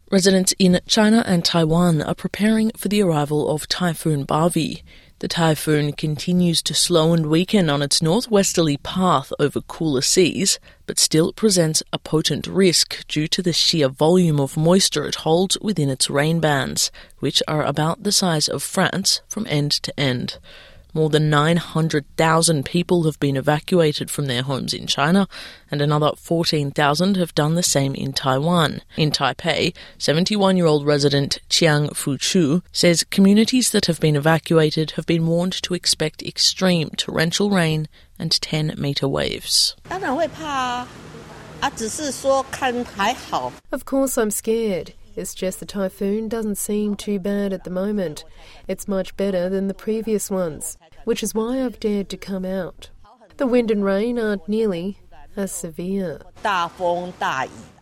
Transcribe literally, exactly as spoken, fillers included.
Residents in China and Taiwan are preparing for the arrival of Typhoon Bavi. The typhoon continues to slow and weaken on its northwesterly path over cooler seas, but still presents a potent risk due to the sheer volume of moisture it holds within its rain bands, which are about the size of France from end to end. More than nine hundred thousand people have been evacuated from their homes in China, and another fourteen thousand have done the same in Taiwan. In Taipei, seventy-one-year-old resident Chiang Fu-chu says communities that have been evacuated have been warned to expect extreme torrential rain and ten-metre waves. Of course I'm scared. It's just the typhoon doesn't seem too bad at the moment. It's much better than the previous ones, which is why I've dared to come out. The wind and rain aren't nearly as severe.